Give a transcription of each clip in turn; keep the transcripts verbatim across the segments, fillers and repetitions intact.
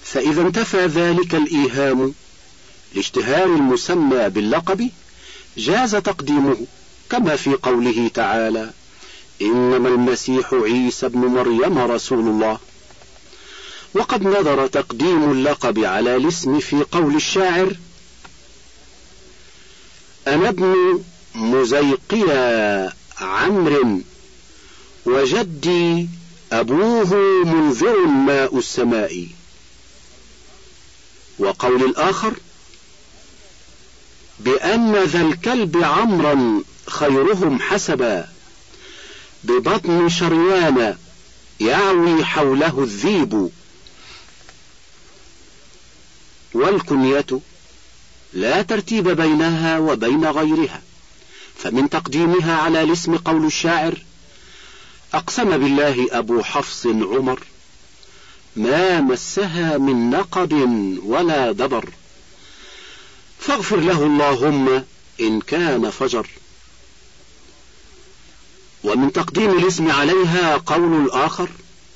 فإذا انتفى ذلك الإيهام لاشتهار المسمى باللقب جاز تقديمه، كما في قوله تعالى: إنما المسيح عيسى ابن مريم رسول الله. وقد نظر تقديم اللقب على الاسم في قول الشاعر: أنا ابن مزيقيا عمرو وجدي أبوه منذر ماء السماء. وقول الآخر: بأن ذا الكلب عمرا خيرهم حسبا ببطن شريان يعوي حوله الذيب. والكنية لا ترتيب بينها وبين غيرها، فمن تقديمها على الاسم قول الشاعر: أقسم بالله أبو حفص عمر ما مسها من نقب ولا دبر فاغفر له اللهم إن كان فجر. ومن تقديم الاسم عليها قول الآخر: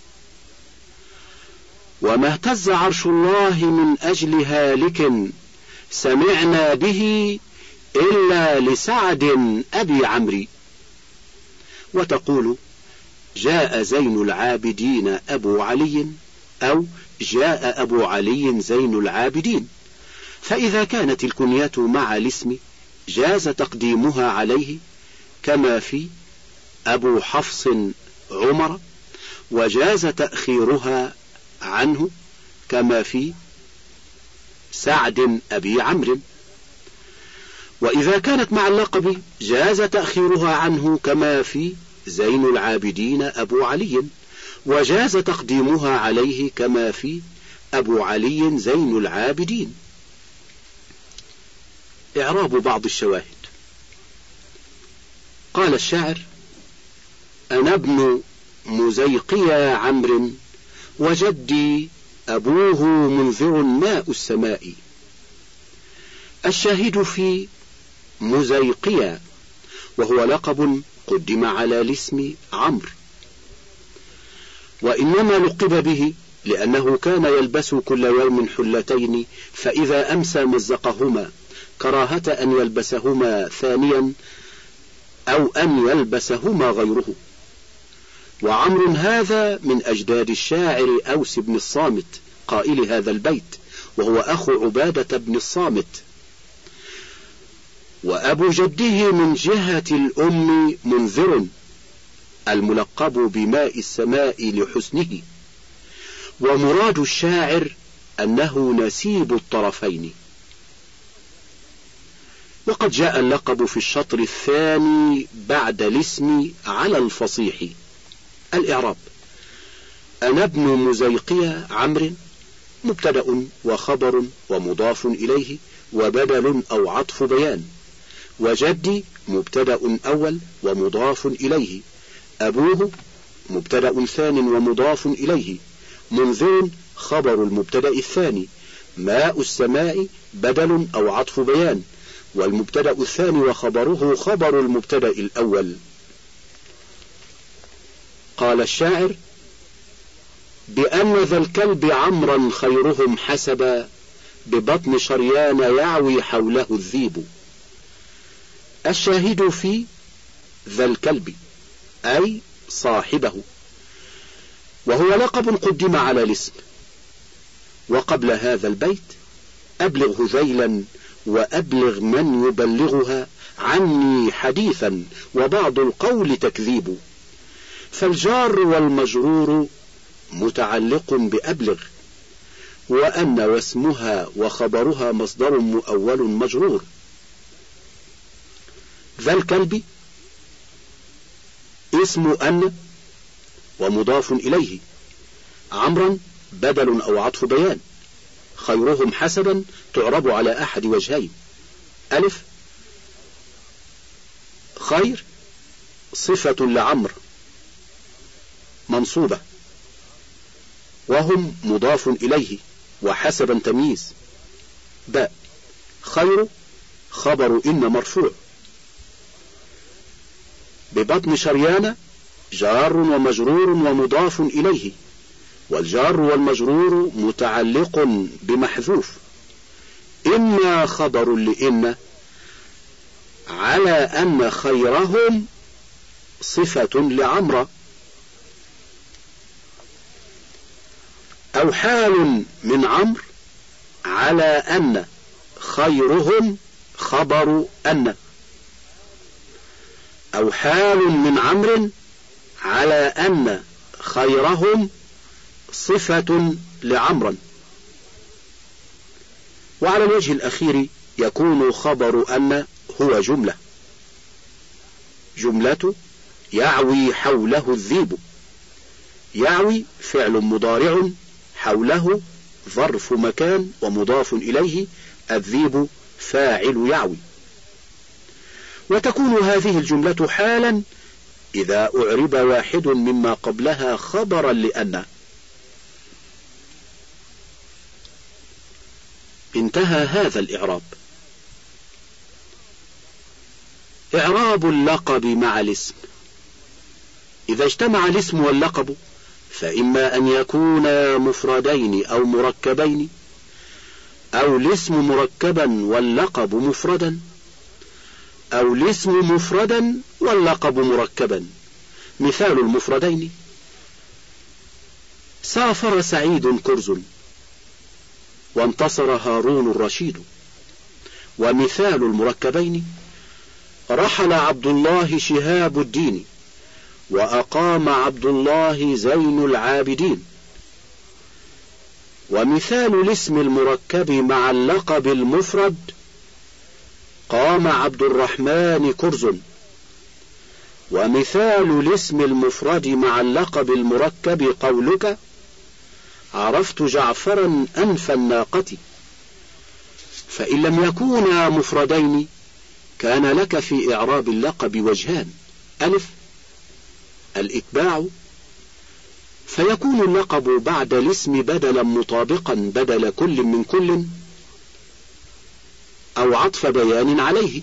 وما اهتز عرش الله من أجل هالك سمعنا به إلا لسعد أبي عمرو. وتقول: جاء زين العابدين أبو علي، أو جاء أبو علي زين العابدين. فإذا كانت الكنية مع الاسم جاز تقديمها عليه، كما في أبو حفص عمر، وجاز تأخيرها عنه كما في سعد أبي عمرو. وإذا كانت مع اللقب جاز تأخيرها عنه كما في زين العابدين أبو علي، وجاز تقديمها عليه كما في أبو علي زين العابدين. إعراب بعض الشواهد. قال الشاعر: أنا ابن مزيقيا عمرو وجدي أبوه منذر ماء السماء. الشاهد في مزيقيا وهو لقب قدم على الاسم عمرو، وإنما لقب به لأنه كان يلبس كل يوم حلتين، فإذا أمسى مزقهما كراهة أن يلبسهما ثانيا أو أن يلبسهما غيره. وعمرو هذا من أجداد الشاعر أوس بن الصامت قائل هذا البيت، وهو أخو عبادة بن الصامت. وأبو جده من جهة الأم منذر الملقب بماء السماء لحسنه. ومراد الشاعر أنه نسيب الطرفين. وقد جاء اللقب في الشطر الثاني بعد الاسم على الفصيح. الإعراب: أنا ابن مزيقيا عمرو مبتدأ وخبر ومضاف إليه وبدل أو عطف بيان، وجدي مبتدأ أول ومضاف إليه، أبوه مبتدأ ثان ومضاف إليه، منذر خبر المبتدأ الثاني، ماء السماء بدل أو عطف بيان، والمبتدأ الثاني وخبره خبر المبتدأ الأول. قال الشاعر: بأن ذا الكلب عمرا خيرهم حسبا ببطن شريان يعوي حوله الذيب. الشاهد في ذا الكلب أي صاحبه، وهو لقب قدم على الاسم. وقبل هذا البيت: أبلغ هذيلا وأبلغ من يبلغها عني حديثا وبعض القول تكذيب. فالجار والمجرور متعلق بأبلغ، وأن واسمها وخبرها مصدر مؤول مجرور. ذا الكلب اسم أن ومضاف إليه، عمرا بدل أو عطف بيان، خيرهم حسبا تعرب على أحد وجهين: ألف خير صفة لعمر منصوبة، وهم مضاف إليه، وحسبا تمييز. باء خير خبر إن مرفوع، ببطن شريان جار ومجرور ومضاف إليه، والجار والمجرور متعلق بمحذوف، إما خبر لإن على أن خيرهم صفة لعمرة، أو حال من عمرو على أن خيرهم خبر أن، أو حال من عمرو على أن خيرهم صفة لعمرا. وعلى الوجه الأخير يكون خبر أن هو جملة، جملة يعوي حوله الذيب. يعوي فعل مضارع، حوله ظرف مكان ومضاف إليه، الذيب فاعل يعوي. وتكون هذه الجملة حالا إذا أعرب واحد مما قبلها خبرا لأن. انتهى هذا الإعراب. إعراب اللقب مع الاسم. إذا اجتمع الاسم واللقب فإما أن يكونا مفردين أو مركبين، أو الاسم مركبا واللقب مفردا، أو الاسم مفردا واللقب مركبا. مثال المفردين: سافر سعيد كرز، وانتصر هارون الرشيد. ومثال المركبين: رحل عبد الله شهاب الدين، وأقام عبد الله زين العابدين. ومثال الاسم المركب مع اللقب المفرد: قام عبد الرحمن كرز. ومثال الاسم المفرد مع اللقب المركب قولك: عرفت جعفرا أنف الناقة. فإن لم يكونا مفردين كان لك في إعراب اللقب وجهان: ألف الإتباع، فيكون اللقب بعد الاسم بدلا مطابقا بدل كل من كل، أو عطف بيان عليه.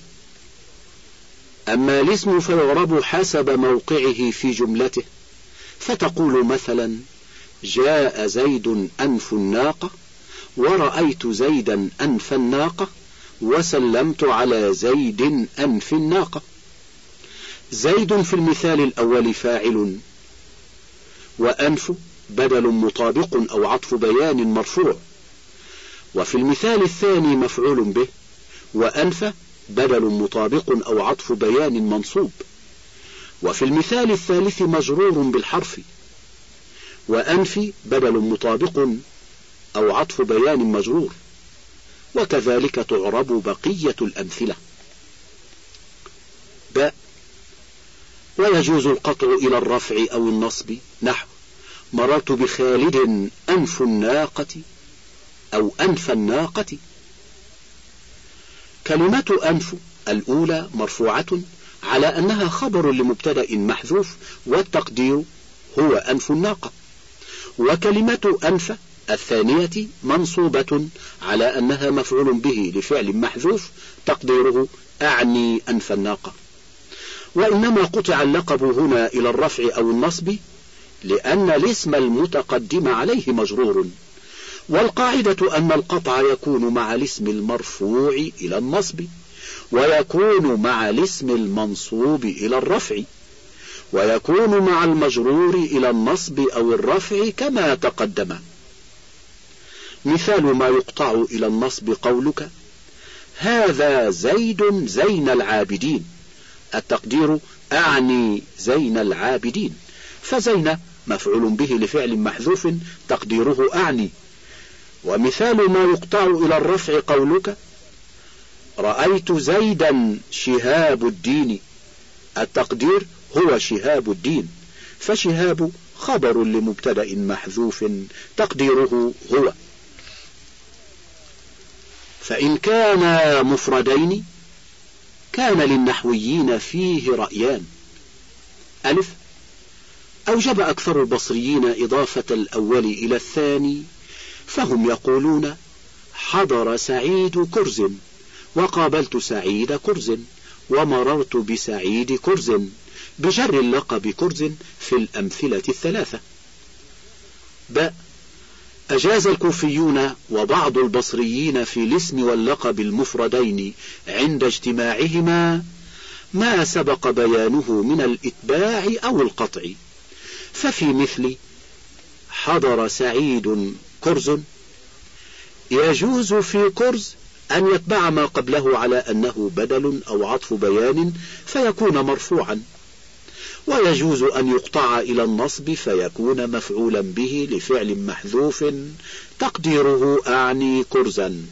أما الاسم فيعرب حسب موقعه في جملته، فتقول مثلا: جاء زيد أنف الناقة، ورأيت زيدا أنف الناقة، وسلمت على زيد أنف الناقة. زيد في المثال الأول فاعل، وأنف بدل مطابق أو عطف بيان مرفوع. وفي المثال الثاني مفعول به، وأنف بدل مطابق أو عطف بيان منصوب. وفي المثال الثالث مجرور بالحرف، وأنف بدل مطابق أو عطف بيان مجرور. وكذلك تعرب بقية الأمثلة. باء. ويجوز القطع إلى الرفع أو النصب، نحو: مررت بخالد أنف الناقة، أو أنف الناقة. كلمة أنف الأولى مرفوعة على أنها خبر لمبتدأ محذوف، والتقدير هو أنف الناقة. وكلمة أنف الثانية منصوبة على أنها مفعول به لفعل محذوف، تقديره أعني أنف الناقة. وإنما قطع اللقب هنا إلى الرفع أو النصب لأن الاسم المتقدم عليه مجرور، والقاعدة أن القطع يكون مع الاسم المرفوع إلى النصب، ويكون مع الاسم المنصوب إلى الرفع، ويكون مع المجرور إلى النصب أو الرفع كما تقدم. مثال ما يقطع إلى النصب قولك: هذا زيد زين العابدين، التقدير أعني زين العابدين، فزين مفعول به لفعل محذوف تقديره أعني. ومثال ما يقطع إلى الرفع قولك: رأيت زيدا شهاب الدين، التقدير هو شهاب الدين، فشهاب خبر لمبتدأ محذوف تقديره هو. فإن كان مفردين كان للنحويين فيه رأيان: ألف أوجب أكثر البصريين إضافة الأول إلى الثاني، فهم يقولون: حضر سعيد كرز، وقابلت سعيد كرز، ومررت بسعيد كرز، بجر اللقب كرز في الأمثلة الثلاثة. باء. أجاز الكوفيون وبعض البصريين في الاسم واللقب المفردين عند اجتماعهما ما سبق بيانه من الإتباع أو القطع، ففي مثل حضر سعيد كرز يجوز في كرز أن يتبع ما قبله على أنه بدل أو عطف بيان فيكون مرفوعا، ويجوز أن يقطع إلى النصب فيكون مفعولا به لفعل محذوف تقديره أعني كرزا.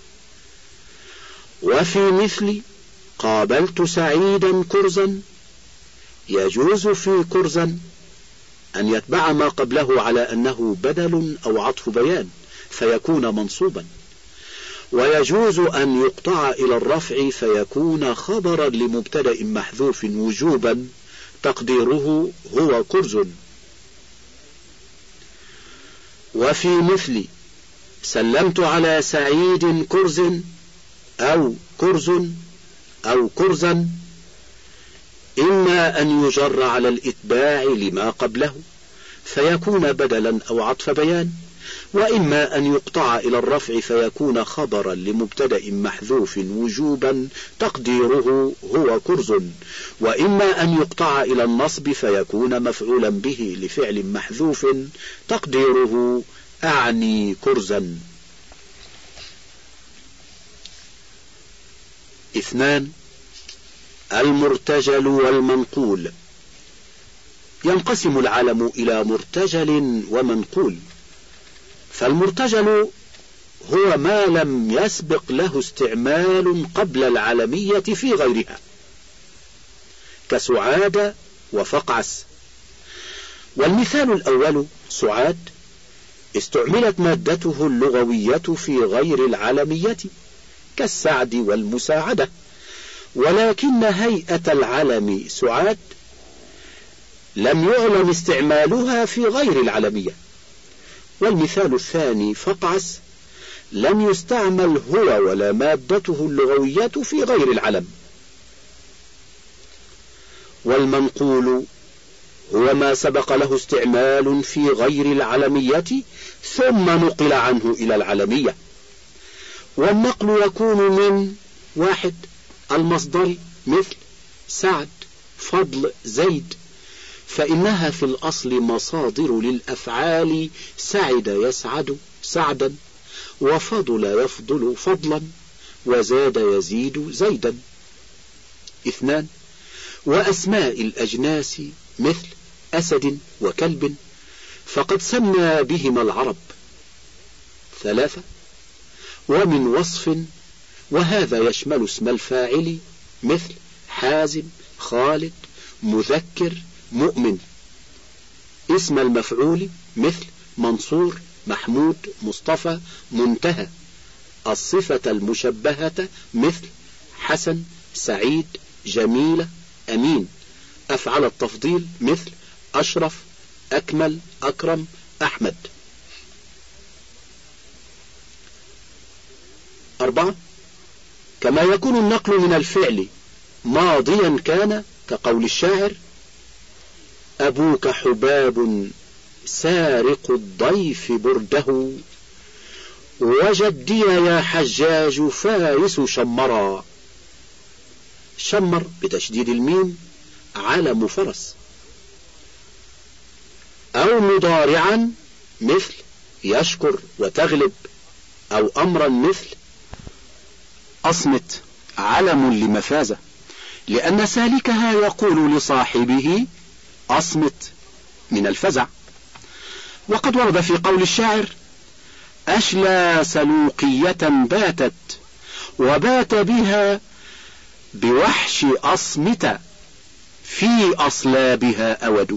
وفي مثل قابلت سعيدا كرزا يجوز في كرزا أن يتبع ما قبله على أنه بدل أو عطف بيان فيكون منصوبا، ويجوز أن يقطع إلى الرفع فيكون خبرا لمبتدأ محذوف وجوبا تقديره هو كرز. وفي مثل سلمت على سعيد كرز أو كرز أو كرزا إما أن يجر على الإتباع لما قبله فيكون بدلا أو عطف بيان، وإما أن يقطع إلى الرفع فيكون خبرا لمبتدأ محذوف وجوبا تقديره هو كرز، وإما أن يقطع إلى النصب فيكون مفعولا به لفعل محذوف تقديره أعني كرزا. اثنان. المرتجل والمنقول. ينقسم العلم إلى مرتجل ومنقول، فالمرتجل هو ما لم يسبق له استعمال قبل العلمية في غيرها كسعاد وفقعس. والمثال الأول سعاد استعملت مادته اللغوية في غير العلمية كالسعد والمساعدة، ولكن هيئة العلم سعاد لم يعلم استعمالها في غير العلمية. والمثال الثاني فقعس لم يستعمل هو ولا مادته اللغوية في غير العلم. والمنقول هو ما سبق له استعمال في غير العلمية ثم نقل عنه إلى العلمية. والنقل يكون من واحد المصدر مثل سعد فضل زيد، فإنها في الأصل مصادر للأفعال سعد يسعد سعدا، وفضل يفضل فضلا، وزاد يزيد زيدا. اثنان. وأسماء الأجناس مثل أسد وكلب فقد سمى بهما العرب. ثلاثة. ومن وصف، وهذا يشمل اسم الفاعل مثل حازم خالد مذكر مؤمن. اسم المفعول مثل منصور محمود مصطفى منتهى. الصفة المشبهة مثل حسن سعيد جميلة أمين. أفعل التفضيل مثل أشرف أكمل أكرم أحمد. أربعة. كما يكون النقل من الفعل ماضيا كان كقول الشاعر أبوك حباب سارق الضيف برده، وجدي يا حجاج فارس شمرا. شمر بتشديد الميم علم فرس. أو مضارعا مثل يشكر وتغلب. أو أمرا مثل أصمت علم لمفازة، لأن سالكها يقول لصاحبه أصمت من الفزع. وقد ورد في قول الشاعر أشلى سلوقية باتت وبات بها بوحش أصمت في أصلابها أود.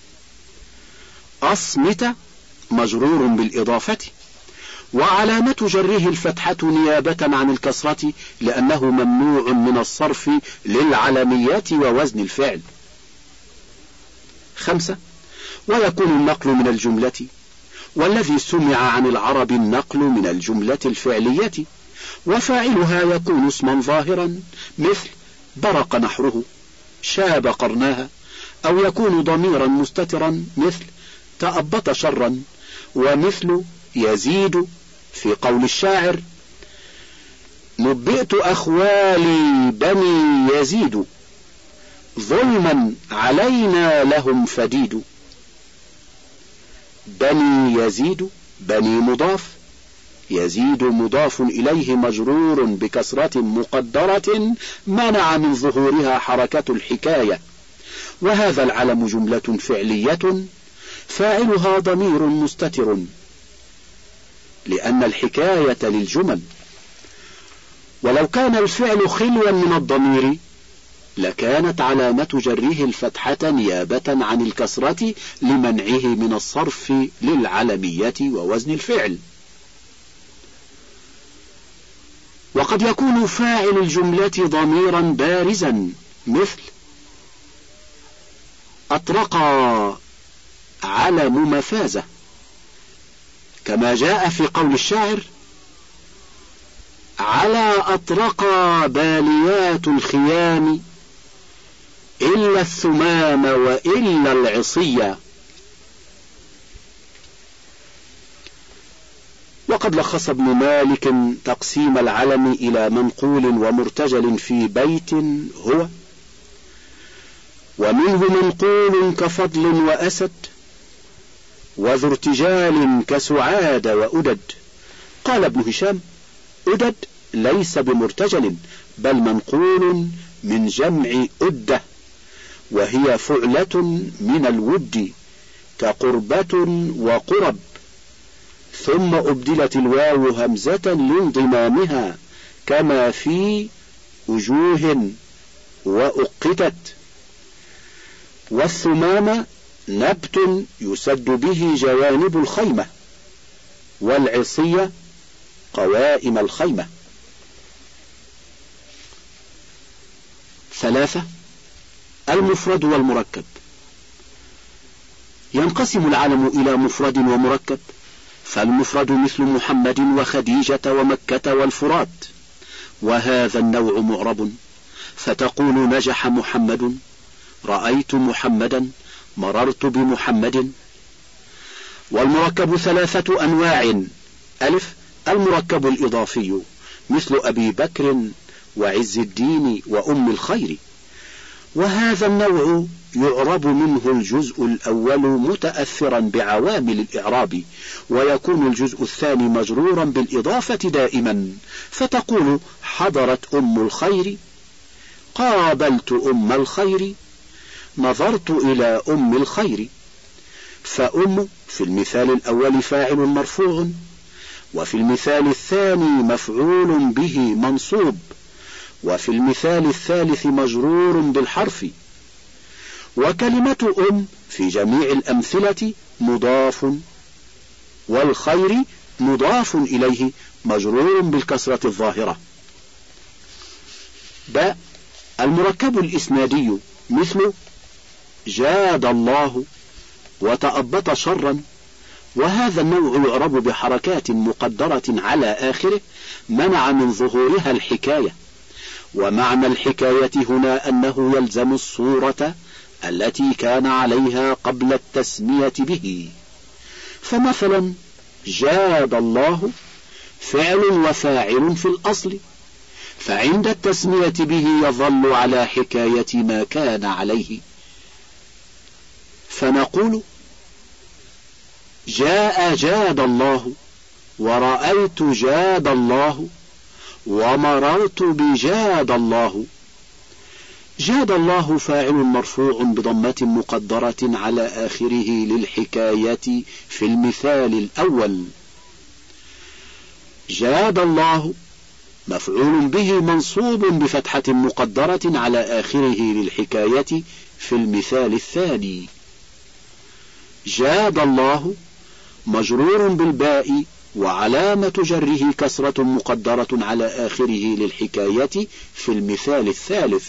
أصمت مجرور بالإضافة، وعلامة جره الفتحة نيابة عن الكسرة لأنه ممنوع من الصرف للعلميات ووزن الفعل. خمسة. ويكون النقل من الجملة، والذي سمع عن العرب النقل من الجملة الفعلية، وفاعلها يكون اسما ظاهرا مثل برق نحره شاب قرناها، أو يكون ضميرا مستترا مثل تأبط شرا، ومثل يزيد في قول الشاعر: نبئت أخوالي بني يزيد، ظلما علينا لهم فديد. بني يزيد، بني مضاف، يزيد مضاف إليه مجرور بكسرة مقدرة منع من ظهورها حركة الحكاية. وهذا العلم جملة فعلية فاعلها ضمير مستتر، لأن الحكاية للجمل، ولو كان الفعل خلوا من الضمير لكانت علامة جره الفتحة نيابة عن الكسرة لمنعه من الصرف للعلمية ووزن الفعل. وقد يكون فاعل الجملة ضميرا بارزا، مثل أطرق علم مفازة، كما جاء في قول الشاعر: على أطرق باليات الخيام إلا الثمام وإلا العصية. وقد لخص ابن مالك تقسيم العلم إلى منقول ومرتجل في بيت هو: ومنه منقول كفضل وأسد، وذو ارتجال كسعاد وأدد. قال ابن هشام: أدد ليس بمرتجل، بل منقول من جمع أدة، وهي فعلة من الود كقربة وقرب، ثم أبدلت الواو همزة لانضمامها، كما في وجوه وأقتت. والثمام نبت يسد به جوانب الخيمة، والعصية قوائم الخيمة. ثلاثة: المفرد والمركب. ينقسم العلم إلى مفرد ومركب، فالمفرد مثل محمد وخديجة ومكة والفرات، وهذا النوع معرب، فتقول: نجح محمد، رأيت محمدا، مررت بمحمد. والمركب ثلاثة أنواع: ألف: المركب الإضافي، مثل أبي بكر وعز الدين وأم الخير، وهذا النوع يعرب منه الجزء الأول متأثرا بعوامل الإعراب، ويكون الجزء الثاني مجرورا بالإضافة دائما، فتقول: حضرت أم الخير، قابلت أم الخير، نظرت إلى أم الخير. فأم في المثال الأول فاعل مرفوع، وفي المثال الثاني مفعول به منصوب، وفي المثال الثالث مجرور بالحرف. وكلمة أم في جميع الأمثلة مضاف، والخير مضاف إليه مجرور بالكسرة الظاهرة. باء: المركب الإسنادي، مثل جاد الله وتأبط شرا، وهذا النوع يعرب بحركات مقدرة على آخره منع من ظهورها الحكاية. ومعنى الحكاية هنا أنه يلزم الصورة التي كان عليها قبل التسمية به. فمثلا جاد الله فعل وفاعل في الأصل، فعند التسمية به يظل على حكاية ما كان عليه، فنقول: جاء جاد الله، ورأيت جاد الله، ومررت بجاد الله. جاد الله فاعل مرفوع بضمة مقدرة على آخره للحكاية في المثال الأول. جاد الله مفعول به منصوب بفتحة مقدرة على آخره للحكاية في المثال الثاني. جاد الله مجرور بالباء، وعلامة جره كسرة مقدرة على آخره للحكاية في المثال الثالث.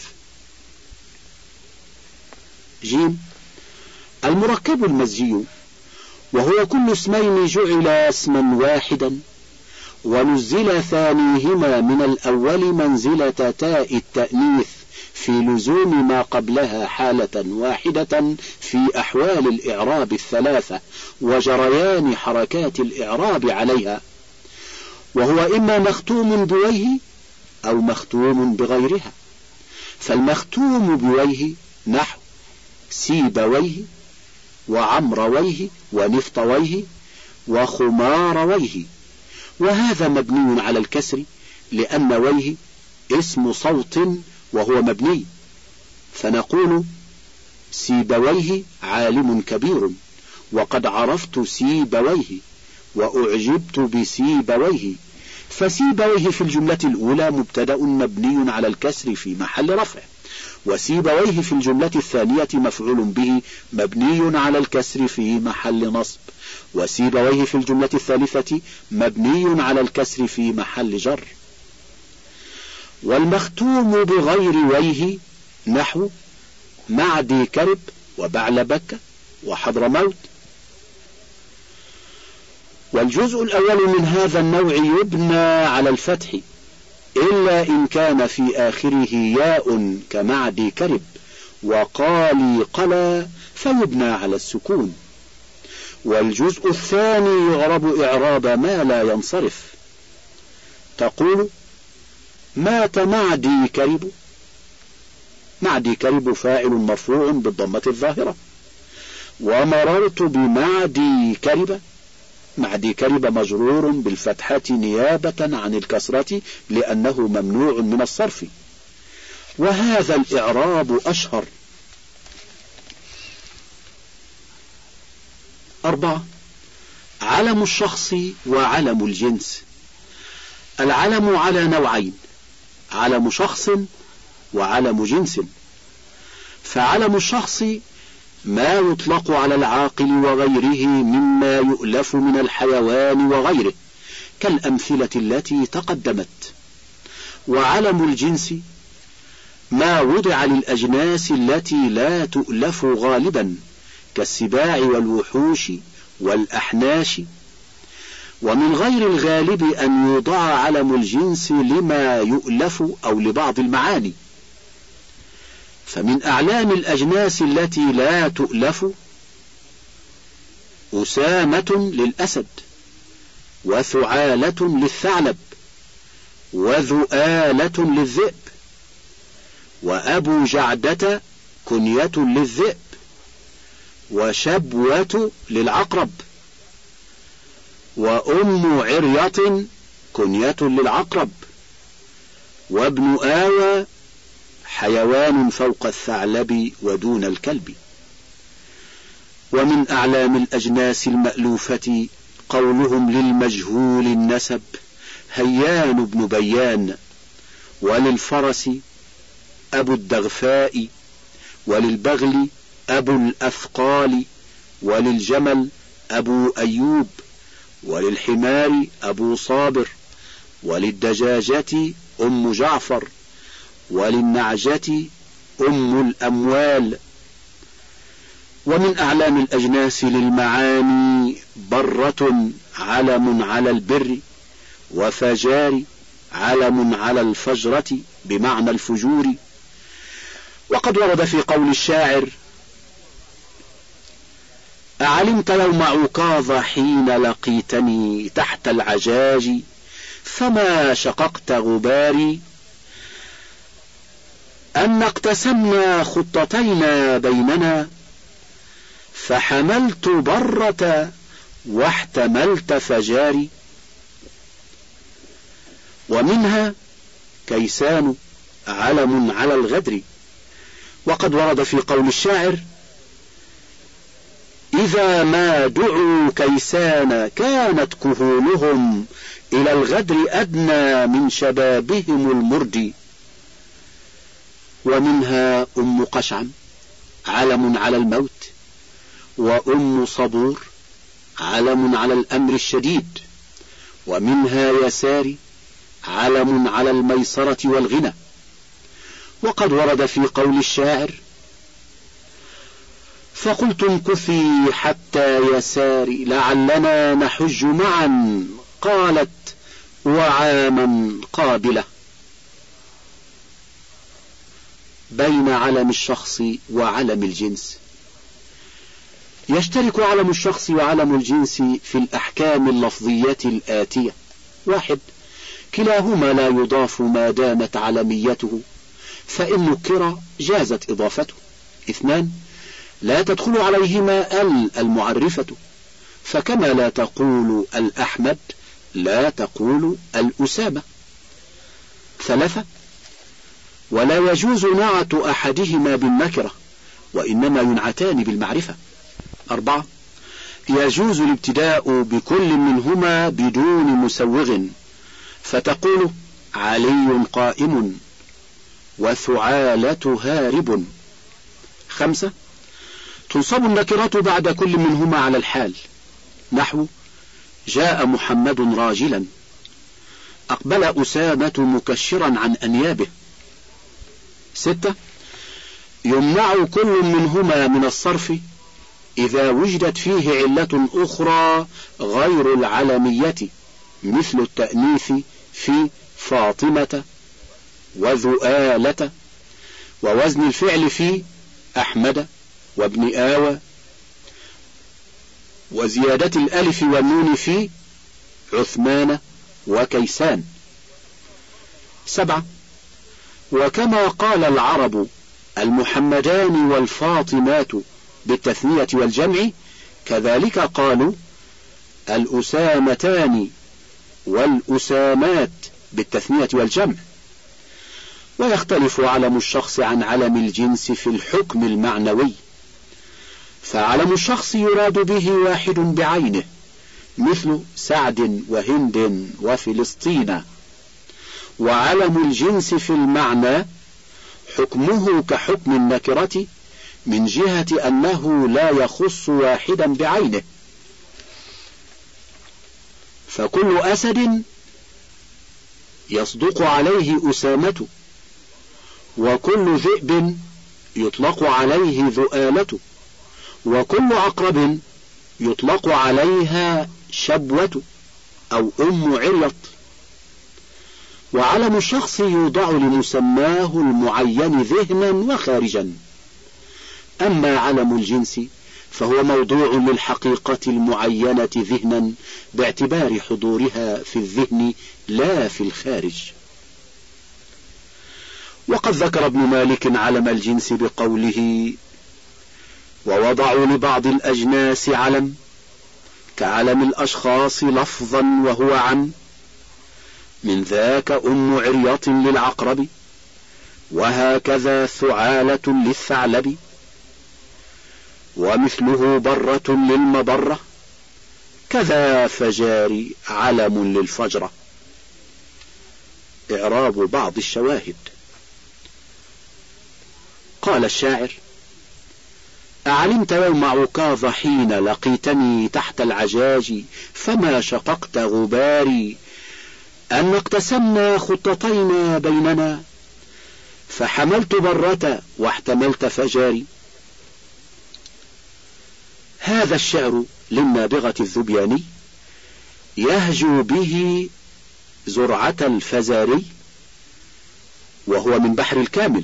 جيم: المركب المزجي، وهو كل اسمين جعل اسما واحدا ونزل ثانيهما من الأول منزلة تاء التأنيث في لزوم ما قبلها حالة واحدة في أحوال الإعراب الثلاثة وجريان حركات الإعراب عليها، وهو إما مختوم بويه أو مختوم بغيرها. فالمختوم بويه نحو سيبويه وعمرويه ونفطويه وخمارويه، وهذا مبني على الكسر لأن ويه اسم صوت وهو مبني، فنقول سيبويه عالم كبير، وقد عرفت سيبويه وأعجبت بسيبويه. فسيبويه في الجملة الأولى مبتدأ مبني على الكسر في محل رفع، وسيبويه في الجملة الثانية مفعول به مبني على الكسر في محل نصب، وسيبويه في الجملة الثالثة مبني على الكسر في محل جر. والمختوم بغير ويه نحو معدي كرب وبعلبك وحضرموت. والجزء الأول من هذا النوع يبنى على الفتح إلا إن كان في آخره ياء كمعدي كرب وقالي قلا فيبنى على السكون. والجزء الثاني يعرب إعراب ما لا ينصرف، تقول مات معدي كرب، معدي كرب فاعل مرفوع بالضمة الظاهرة، ومررت بمعدي كرب، معدي كرب مجرور بالفتحة نيابة عن الكسرة لأنه ممنوع من الصرف، وهذا الإعراب أشهر. أربعة، علم الشخص وعلم الجنس. العلم على نوعين، علم شخص وعلم جنس. فعلم الشخص ما يطلق على العاقل وغيره مما يؤلف من الحيوان وغيره كالأمثلة التي تقدمت. وعلم الجنس ما وضع للأجناس التي لا تؤلف غالبا كالسباع والوحوش والأحناش. ومن غير الغالب أن يوضع علم الجنس لما يؤلف أو لبعض المعاني. فمن أعلام الأجناس التي لا تؤلف أسامة للأسد، وثعالة للثعلب، وذؤالة للذئب، وأبو جعدة كنية للذئب، وشبوة للعقرب، وأم عرية كنية للعقرب، وابن آوى حيوان فوق الثعلب ودون الكلب. ومن أعلام الأجناس المألوفة قولهم للمجهول النسب هيان بن بيان، وللفرس أبو الدغفاء، وللبغل أبو الأثقال، وللجمل أبو أيوب، وللحمار أبو صابر، وللدجاجة أم جعفر، وللنعجة أم الأموال. ومن أعلام الأجناس للمعاني برة علم على البر، وفجار علم على الفجرة بمعنى الفجور. وقد ورد في قول الشاعر أعلمت يوم عكاظ حين لقيتني تحت العجاج فما شققت غباري أن اقتسمنا خطتينا بيننا فحملت برة واحتملت فجاري. ومنها كيسان علم على الغدر. وقد ورد في قول الشاعر إذا ما دعوا كيسان كانت كهولهم إلى الغدر أدنى من شبابهم المرد. ومنها أم قشعم علم على الموت، وأم صبور علم على الأمر الشديد. ومنها يساري علم على الميسرة والغنى. وقد ورد في قول الشاعر فقلت امكثي حتى يساري لعلنا نحج معا قالت وعاما قابلة. بين علم الشخص وعلم الجنس. يشترك علم الشخص وعلم الجنس في الأحكام اللفظية الآتية: واحد، كلاهما لا يضاف ما دامت علميته، فإن نكر جازت إضافته. اثنان، لا تدخل عليهما ال المعرفة، فكما لا تقول الأحمد لا تقول الأسامة. ثلاثة، ولا يجوز نعت أحدهما بالنكرة، وإنما ينعتان بالمعرفة. أربعة، يجوز الابتداء بكل منهما بدون مسوغ، فتقول علي قائم وثعالة هارب. خمسة، تنصب النكرة بعد كل منهما على الحال، نحو جاء محمد راجلا، أقبل أسامة مكشرا عن أنيابه. ستة، يمنع كل منهما من الصرف إذا وجدت فيه علة أخرى غير العلمية، مثل التأنيث في فاطمة وذؤالة، ووزن الفعل في أحمد وابن آوى، وزيادة الألف والنون في عثمان وكيسان. سبعة، وكما قال العرب المحمدان والفاطمات بالتثنية والجمع، كذلك قالوا الأسامتان والأسامات بالتثنية والجمع. ويختلف علم الشخص عن علم الجنس في الحكم المعنوي، فعلم الشخص يراد به واحد بعينه، مثل سعد وهند وفلسطين، وعلم الجنس في المعنى حكمه كحكم النكرة من جهة أنه لا يخص واحدا بعينه، فكل أسد يصدق عليه أسامة، وكل ذئب يطلق عليه ذؤالة، وكل عقرب يطلق عليها شبوة أو أم عريط. وعلم الشخص يوضع لمسماه المعين ذهنا وخارجا، أما علم الجنس فهو موضوع للحقيقة المعينة ذهنا باعتبار حضورها في الذهن لا في الخارج. وقد ذكر ابن مالك علم الجنس بقوله: ووضعوا لبعض الأجناس علم كعلم الأشخاص لفظا وهو عن، من ذاك أم عريط للعقرب، وهكذا ثعالة للثعلب، ومثله برة للمبرة، كذا فجار علم للفجرة. إعراب بعض الشواهد. قال الشاعر: أعلمت يوم عكاظ حين لقيتني تحت العجاج، فما شققت غباري أن اقتسمنا خطتين بيننا، فحملت برة واحتملت فجاري. هذا الشعر للنابغة الذبياني يهجو به زرعة الفزاري، وهو من بحر الكامل.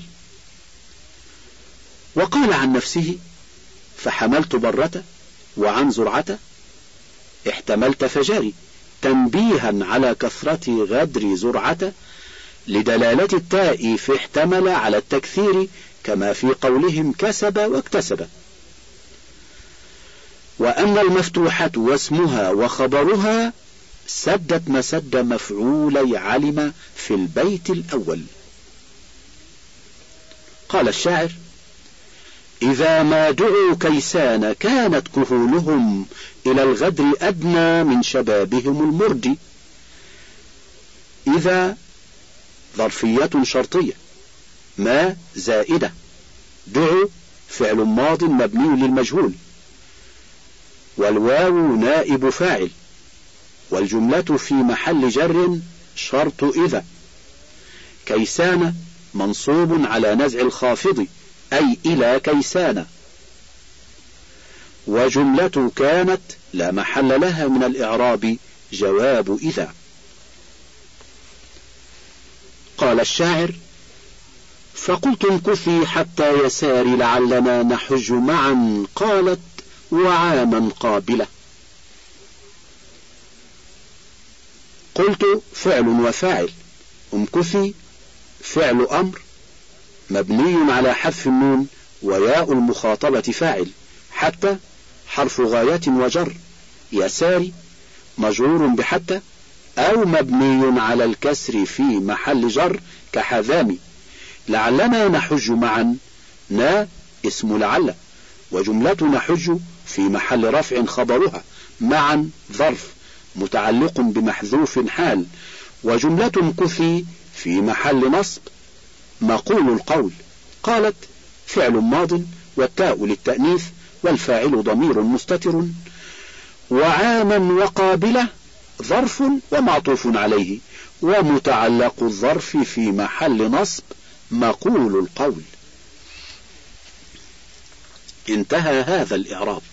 وقال عن نفسه: فحملت برة، وعن زرعة احتملت فجاري، تنبيها على كثرة غدر زرعة لدلالة التاء في احتمل على التكثير، كما في قولهم كسب واكتسب. وأن المفتوحة واسمها وخبرها سدت مسد مفعولي علم في البيت الأول. قال الشاعر: إذا ما دعوا كيسان كانت كهولهم إلى الغدر أدنى من شبابهم المرد. إذا ظرفية شرطية، ما زائدة، دعوا فعل ماض مبني للمجهول، والواو نائب فاعل، والجملة في محل جر شرط إذا. كيسان منصوب على نزع الخافض، أي إلى كيسان. وجملة كانت لا محل لها من الإعراب جواب إذا. قال الشاعر: فقلت امكثي حتى يساري لعلنا نحج معا. قالت وعاما قابلة. قلت فعل وفاعل. امكثي فعل أمر مبني على حذف النون وياء المخاطبة فاعل، حتى حرف غاية وجر، يساري مجرور بحتى أو مبني على الكسر في محل جر كحذامي. لعلنا نحج معا نا اسم لعل، وجملة نحج في محل رفع خبرها، معا ظرف متعلق بمحذوف حال، وجملة امكثي في محل نصب مقول القول. قالت فعل ماض والتاء للتأنيث والفاعل ضمير مستتر، وعاما وقابلة ظرف ومعطوف عليه، ومتعلق الظرف في محل نصب مقول القول. انتهى هذا الإعراب.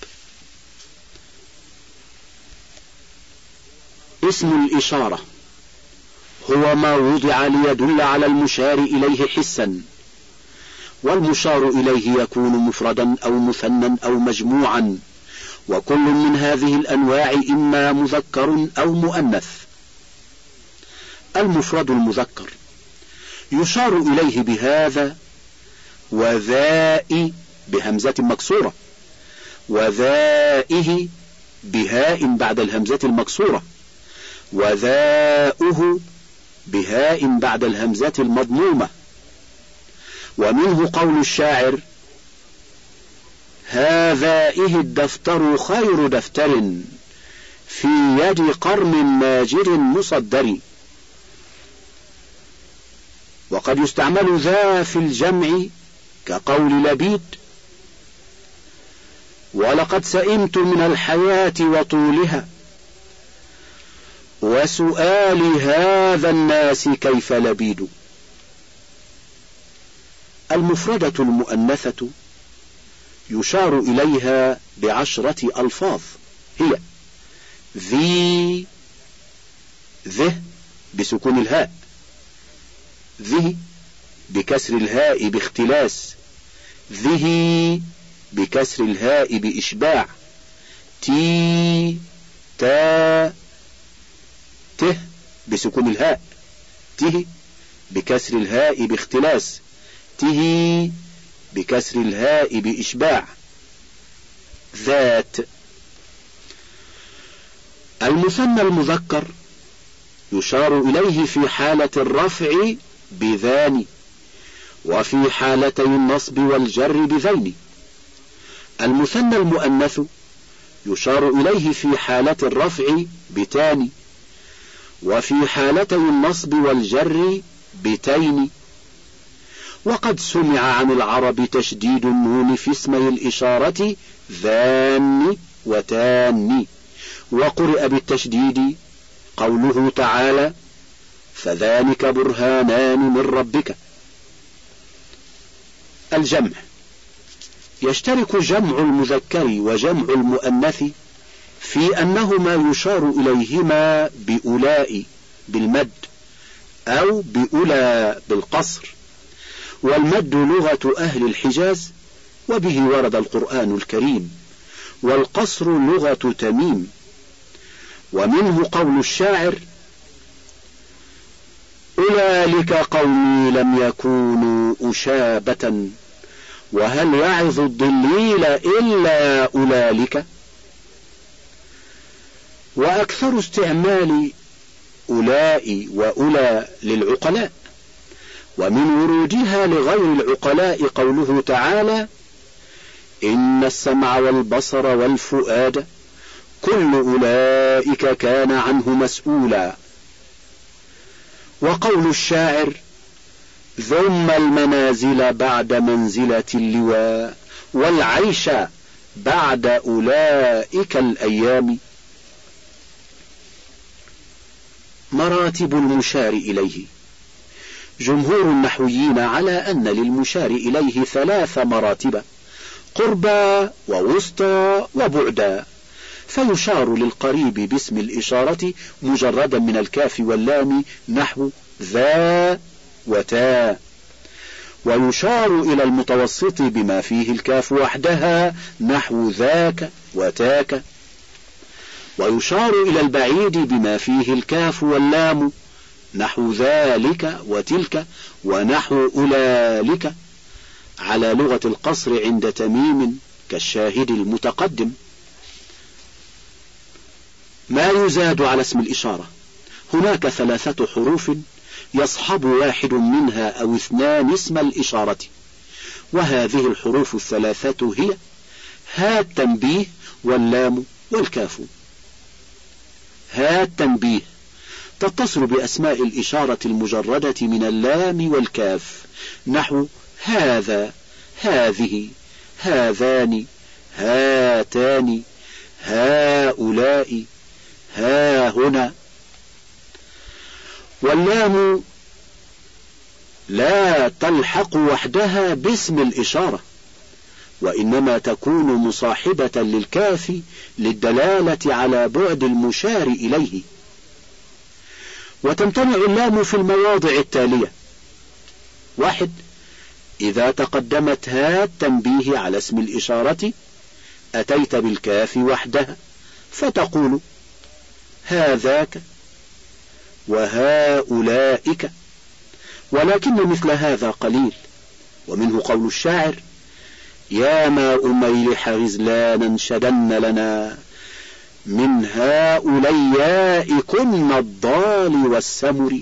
اسم الإشارة هو ما وضع ليدل على المشار إليه حسا، والمشار إليه يكون مفردا أو مثنى أو مجموعا، وكل من هذه الأنواع إما مذكر أو مؤنث. المفرد المذكر يشار إليه بهذا وذائي بهمزة مكسورة، وذائه بهاء بعد الهمزة المكسورة، وذاؤه بهاء بعد الهمزة المضمومة. ومنه قول الشاعر هذائه الدفتر خير دفتر في يد قرن ماجر مصدر. وقد يستعمل ذا في الجمع كقول لبيد ولقد سئمت من الحياة وطولها وسؤال هذا الناس كيف لبيد. المفردة المؤنثة يشار إليها بعشرة ألفاظ، هي ذي ذه بسكون الهاء، ذه بكسر الهاء باختلاس، ذه بكسر الهاء بإشباع، تي تا ته بسكون الهاء، ته بكسر الهاء باختلاس، ته بكسر الهاء بإشباع، ذات. المثنى المذكر يشار إليه في حالة الرفع بذان، وفي حالتي النصب والجر بذين. المثنى المؤنث يشار إليه في حالة الرفع بتان، وفي حالتي النصب والجر بتين. وقد سمع عن العرب تشديد النون في اسمي الإشارة ذان وتان، وقرئ بالتشديد قوله تعالى فذلك برهانان من ربك. الجمع يشترك جمع المذكر وجمع المؤنث في أنهما يشار إليهما بأولاء بالمد أو بأولى بالقصر، والمد لغة أهل الحجاز وبه ورد القرآن الكريم، والقصر لغة تميم. ومنه قول الشاعر أولئك قومي لم يكونوا أشابة وهل يعظ الضليل إلا أولئك. وأكثر استعمال أولاء وأولى للعقلاء، ومن ورودها لغير العقلاء قوله تعالى إن السمع والبصر والفؤاد كل أولئك كان عنه مسؤولا. وقول الشاعر ثم المنازل بعد منزلة اللواء والعيش بعد أولئك الأيام. مراتب المشار إليه. جمهور النحويين على أن للمشار إليه ثلاث مراتب: قربى ووسطى وبعدا، فيشار للقريب باسم الإشارة مجردا من الكاف واللام نحو ذا وتا، ويشار إلى المتوسط بما فيه الكاف وحدها نحو ذاك وتاك، ويشار إلى البعيد بما فيه الكاف واللام نحو ذلك وتلك ونحو أولئك، على لغة القصر عند تميم كالشاهد المتقدم. ما يزاد على اسم الإشارة: هناك ثلاثة حروف يصحب واحد منها أو اثنان اسم الإشارة، وهذه الحروف الثلاثة هي ها التنبيه واللام والكاف. ها التنبيه تتصل بأسماء الإشارة المجردة من اللام والكاف نحو هذا، هذه، هذان، هاتان، هؤلاء، ها هنا. واللام لا تلحق وحدها باسم الإشارة، وإنما تكون مصاحبة للكاف للدلالة على بعد المشار إليه. وتمتنع اللام في المواضع التالية: واحد، إذا تقدمت ها التنبيه على اسم الإشارة أتيت بالكاف وحدها فتقول هذاك وهؤلائك، ولكن مثل هذا قليل، ومنه قول الشاعر: يا ما أميلح غزلانا شدن لنا من هؤلاء كن الضال والسمر.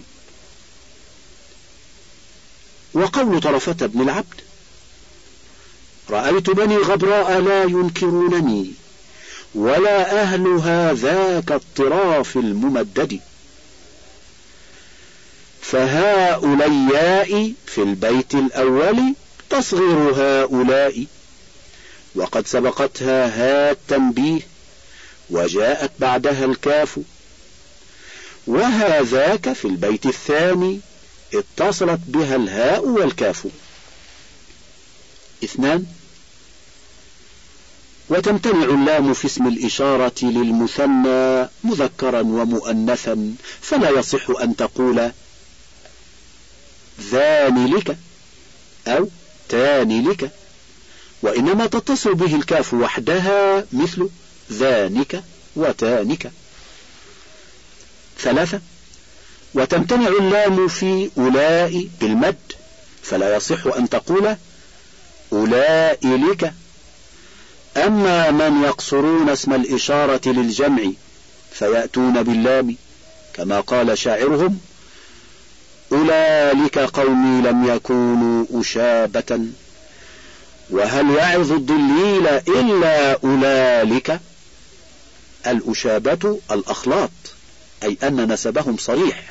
وقول طرفة بن العبد: رأيت بني غبراء لا ينكرونني ولا أهل هذاك الطراف الممدد. فهؤلاء في البيت الأول تصغير هؤلاء، وقد سبقتها ها التنبيه وجاءت بعدها الكاف. وهذاك في البيت الثاني اتصلت بها الهاء والكاف. اثنان، وتمتنع اللام في اسم الإشارة للمثنى مذكرا ومؤنثا، فلا يصح أن تقول ذان لك أو تان لك، وإنما تتصل به الكاف وحدها مثل ذانك وتانك. ثلاثة، وتمتنع اللام في أولاء بالمد، فلا يصح أن تقول أولئك. أما من يقصرون اسم الإشارة للجمع فيأتون باللام كما قال شاعرهم: أولئك قومي لم يكونوا أشابة وهل يعظ الضليل إلا أولئك. الأشابة الأخلاط، أي أن نسبهم صريح.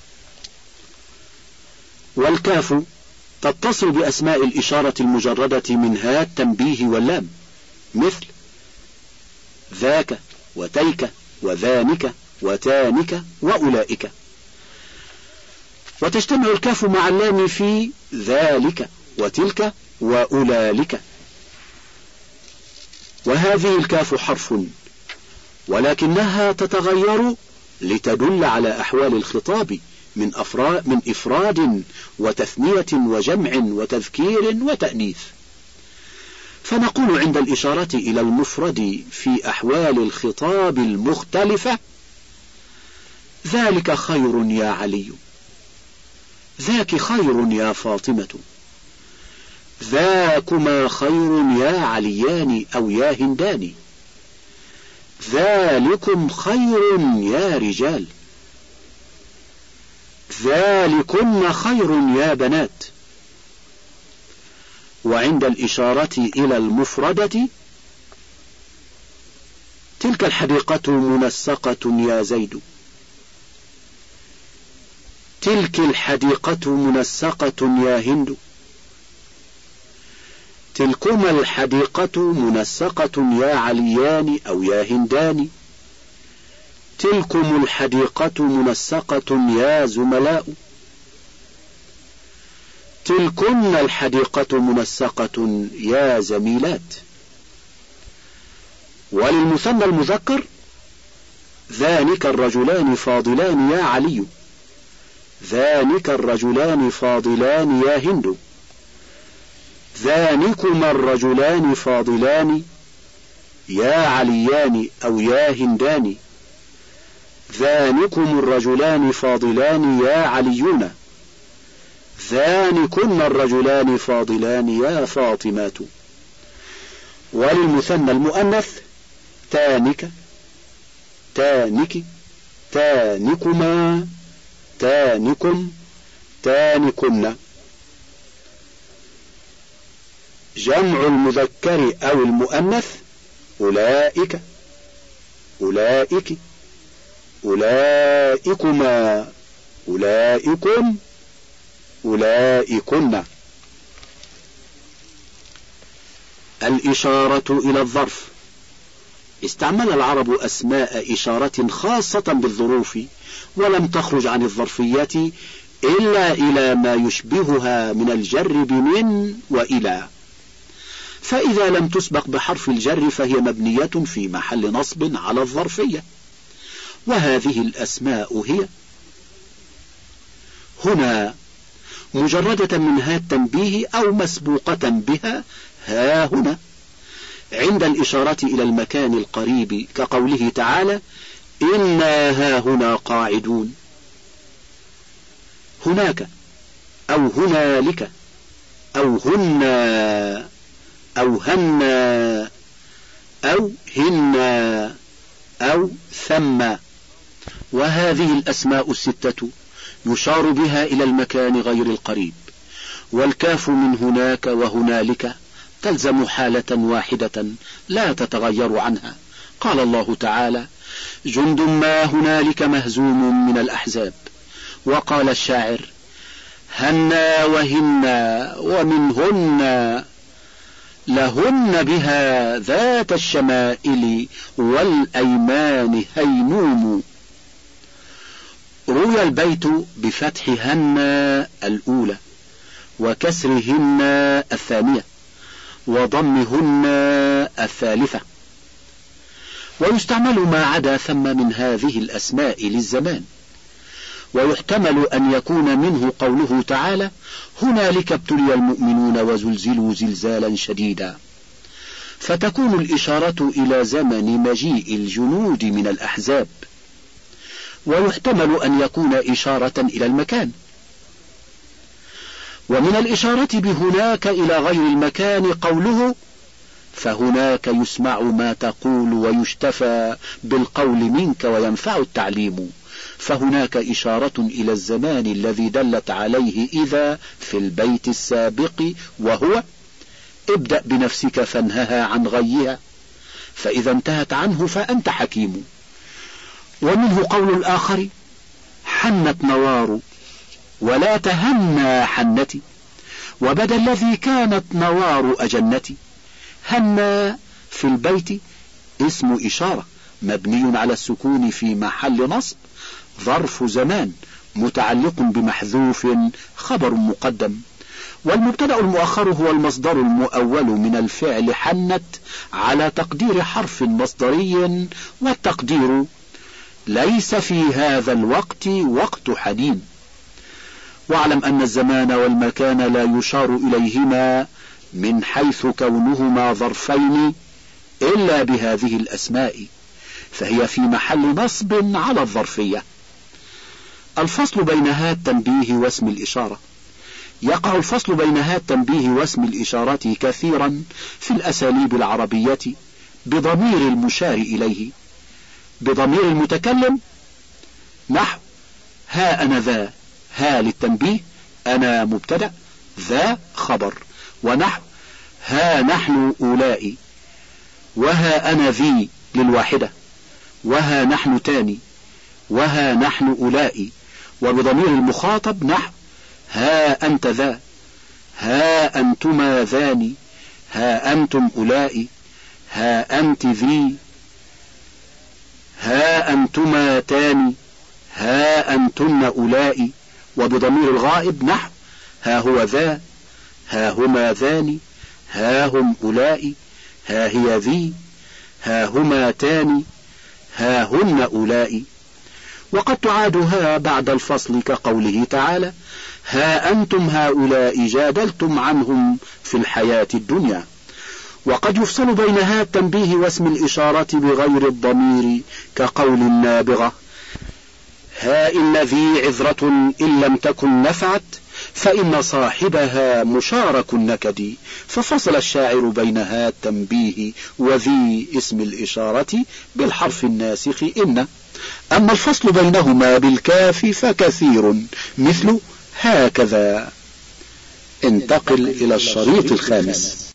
والكاف تتصل بأسماء الإشارة المجردة من ها التنبيه واللام مثل ذاك وتيك وذانك وتانك وأولئك. وتجتمع الكاف مع اللام في ذلك وتلك وأولئك. وهذه الكاف حرف، ولكنها تتغير لتدل على أحوال الخطاب من أفراد, من إفراد وتثنية وجمع وتذكير وتأنيث. فنقول عند الإشارة إلى المفرد في أحوال الخطاب المختلفة: ذلك خير يا علي، ذاك خير يا فاطمة، ذاكما خير يا عليان أو يا هندان، ذلكم خير يا رجال، ذلكن خير يا بنات. وعند الإشارة إلى المفردة: تلك الحديقة منسقة يا زيد، تلك الحديقة منسقة يا هند، تلكما الحديقة منسقة يا عليان أو يا هندان، تلكم الحديقة منسقة يا زملاء، تلكن الحديقة منسقة يا زميلات. وللمثنى المذكر: ذانك الرجلان فاضلان يا علي، ذانك الرجلان فاضلان يا هند، ذانكما الرجلان فاضلان يا عليان أو يا هندان. ذانكم الرجلان فاضلان يا عليون. ذانكن الرجلان فاضلان يا فاطمات. وللمثنى المؤنث تانك تانك تانكما تانكم تانكن. جمع المذكر أو المؤنث أولئك أولئك أولئكما أولئكم أولئكن. الإشارة إلى الظرف. استعمل العرب أسماء إشارة خاصة بالظروف ولم تخرج عن الظرفية إلا إلى ما يشبهها من الجر بمن وإلى، فإذا لم تسبق بحرف الجر فهي مبنية في محل نصب على الظرفية. وهذه الأسماء هي: هنا مجردة من ها التنبيه أو مسبوقة بها ها هنا، عند الإشارة إلى المكان القريب كقوله تعالى إنا ها هنا قاعدون. هناك أو هنالك أو هنا أو هنا أو هنا أو ثم. وهذه الأسماء الستة يشار بها إلى المكان غير القريب، والكاف من هناك وهنالك تلزم حالة واحدة لا تتغير عنها. قال الله تعالى جند ما هنالك مهزوم من الأحزاب. وقال الشاعر هنا وهنا ومنهن لهن بها ذات الشمائل والأيمان هينوم. روي البيت بفتح هن الأولى وكسرهن الثانية وضمهن الثالثة. ويستعمل ما عدا ثم من هذه الأسماء للزمان. ويحتمل أن يكون منه قوله تعالى هنالك ابتلي المؤمنون وزلزلوا زلزالا شديدا، فتكون الإشارة إلى زمن مجيء الجنود من الأحزاب. ويحتمل أن يكون إشارة إلى المكان. ومن الإشارة بهناك إلى غير المكان قوله فهناك يسمع ما تقول ويشتفى بالقول منك وينفع التعليم. فهناك إشارة إلى الزمان الذي دلت عليه إذا في البيت السابق، وهو ابدأ بنفسك فانهها عن غيها، فإذا انتهت عنه فأنت حكيم. ومنه قول الآخر حنت نوار ولا تهنى حنتي، وبدا الذي كانت نوار أجنتي. هنى في البيت اسم إشارة مبني على السكون في محل نصب ظرف زمان متعلق بمحذوف خبر مقدم. والمبتدأ المؤخر هو المصدر المؤول من الفعل حنت على تقدير حرف مصدري، والتقدير ليس في هذا الوقت وقت حنين. واعلم أن الزمان والمكان لا يشار إليهما من حيث كونهما ظرفين إلا بهذه الأسماء، فهي في محل نصب على الظرفية. الفصل بين ها التنبيه واسم الإشارة. يقع الفصل بين ها التنبيه واسم الإشارة كثيرا في الأساليب العربية بضمير المشار إليه. بضمير المتكلم نحو ها أنا ذا، ها للتنبيه، أنا مبتدأ، ذا خبر. ونحو ها نحن أولئي، وها أنا ذي للواحدة، وها نحن تاني، وها نحن أولئي. وبضمير المخاطب نحو ها أنت ذا، ها أنتما ذاني، ها أنتم أولئي، ها أنت ذي، ها أنتما تاني، ها أنتن أولئي. وبضمير الغائب نحو ها هو ذا، ها هما ذاني، ها هم أولئي، ها هي ذي، ها هما تاني، ها هن أولئي. وقد تعاد ها بعد الفصل كقوله تعالى: ها أنتم هؤلاء جادلتم عنهم في الحياة الدنيا. وقد يفصل بين ها التنبيه واسم الإشارة بغير الضمير كقول النابغة: ها إن ذي عذرة إن لم تكن نفعت فإن صاحبها مشارك النكد. ففصل الشاعر بين ها التنبيه وذي اسم الإشارة بالحرف الناسخ إن. أما الفصل بينهما بالكاف فكثير، مثل هكذا. انتقل إلى الشريط الخامس.